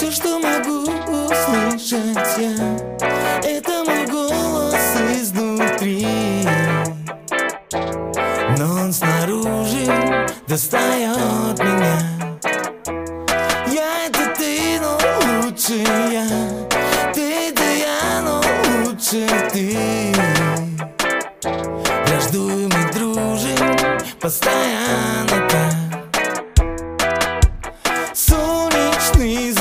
Все, что могу услышать я, это мой голос изнутри, но он снаружи достает меня. Я — это ты, но лучше я. Ты — это я, но лучше ты. Враждуем и дружим постоянно так. Солнечный